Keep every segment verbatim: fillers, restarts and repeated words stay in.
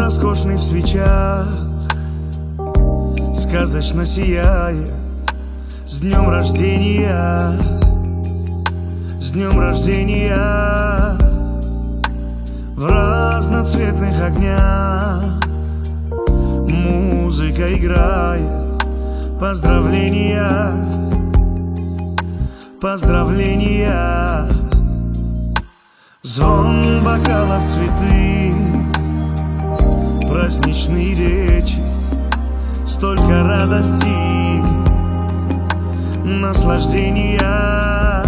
роскошный в свечах, сказочно сияет. С днем рождения, с днем рождения. В разноцветных огнях музыка играет. Поздравления, поздравления. Звон бокалов, цветы, праздничные речи, столько радости, наслаждения,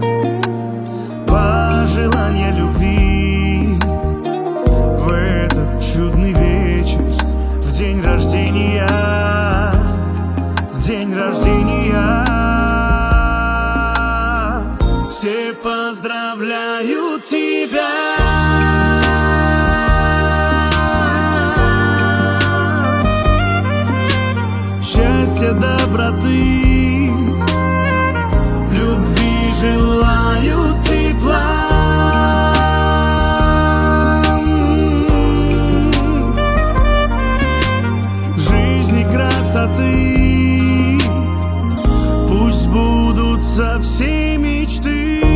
пожелания любви в этот чудный вечер, в день рождения, в день рождения. Все поздравляют тебя. Счастья, доброты, любви желают, тепла. Жизни красоты, пусть сбудутся все мечты.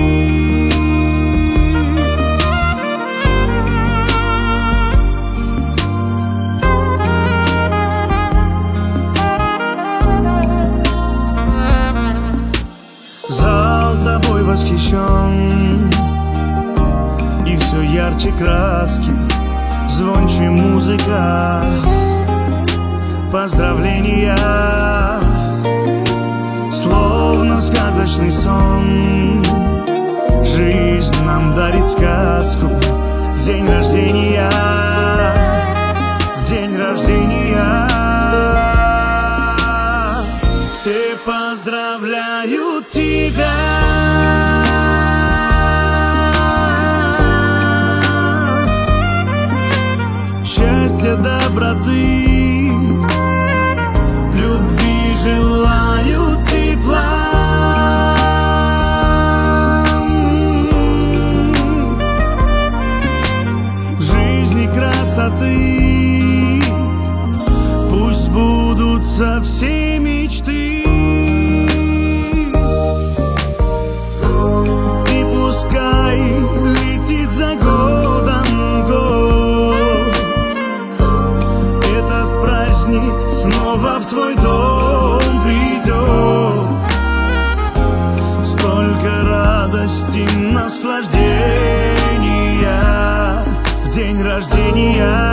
Зал тобой восхищен, и все ярче краски, звонче музыка, поздравления, словно сказочный сон. Жизнь нам дарит сказку в день рождения, в день рождения. Все поздравляют тебя. Счастья, доброты, любви желают, тепла. В жизни красоты, пусть сбудутся все мечты. И пускай летит за годом год, этот праздник снова в твой дом придет. Столько радости, наслаждения в день рождения,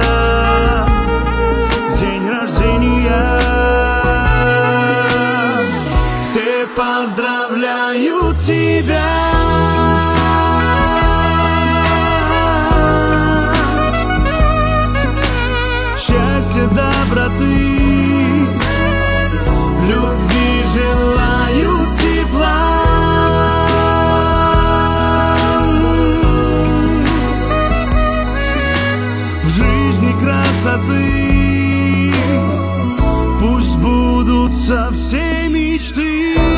в день рождения. Все поздравляют тебя. Счастья, доброты, любви желают, тепла. В жизни красоты, пусть сбудутся все мечты.